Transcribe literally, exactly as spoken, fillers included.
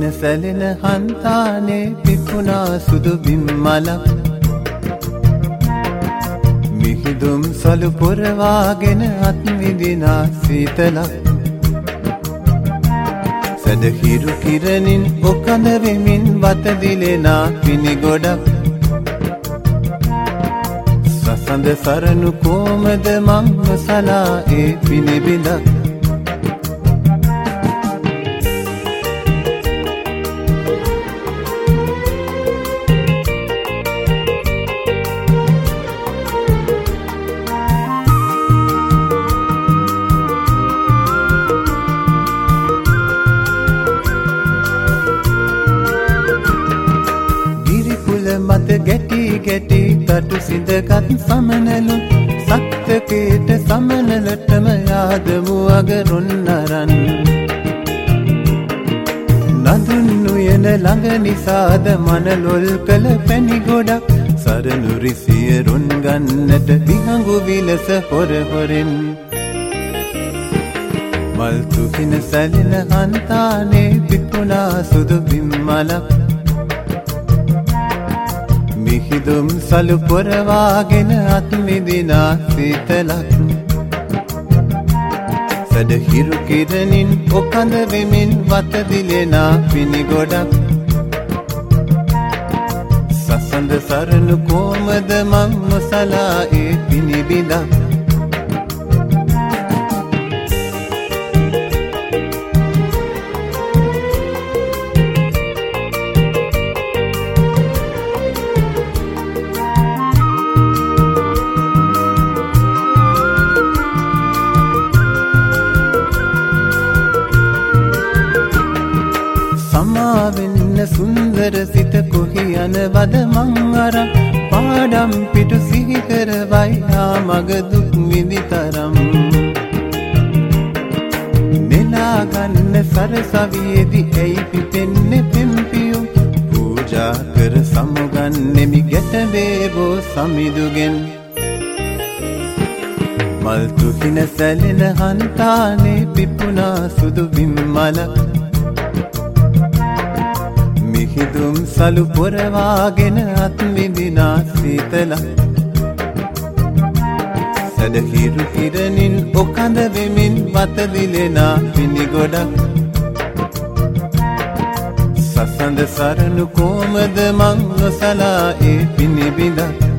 හින සැලෙන හන්තානේ පිපුණා සුදු බිම්මලක් මිහිදුම් සලු පුරවාගෙන අත්විඳිනා සීතලක් සැදහිරු කිරණින් ඔකඳ වෙමින් වත දිලෙනා පිණි ගොඩක් සසඳ සරණු කොමද මං නොසලා ඒ පිණි බිඳක් මත ගැටි ගැටි තටු සිඳගත් සමනලු සක්තකේට සමනලටම යාදමු අගරුන් අරන් නඳුන්නු යන ළඟ නිසාද මනලොල් කළ පැණි ගොඩක් සරණු රිසියරුන් ගන්නට විහඟු විලස හොර හොරෙන් මල් තුහින සැලෙන හන්තානේ පිපුණා සුදු බිම්මලක් මිහිදුම් සලු පොරවාගෙන අත්මිදිනා සීතලක් සැදහිරු කිරණින් ඔකඳ වෙමින් වත දිලෙනා පිණි ගොඩක් සසඳ සරණු කොමද මං නොසලා ඒ පිණි බිඳක් සමාවෙන්න සුන්දර සිත කොහි යනවද මං අරන් පාඩම් පිටු සිහි කරවයි ආ මග දුක් විඳි තරම් නෙලා ගන්න සරසවියේදි ඇයි පිපෙන්නේ පෙම්පියුම් පූජා කර සමුගන්නෙමි ගැටබේබෝ සමිදුගෙන් මල් තුහින සැලෙන හන්තානේ පිපුණා සුදු බිම්මලක් මිහිදුම් සලු පොරවාගෙන අත්විඳිනා සීතලක් සැදහිරු කිරණින් ඔකඳ වෙමින් වත දිලෙනා පිණි ගොඩක් සසඳ සරණු කොමද මං නොසලා ඒ පිණි බිඳක්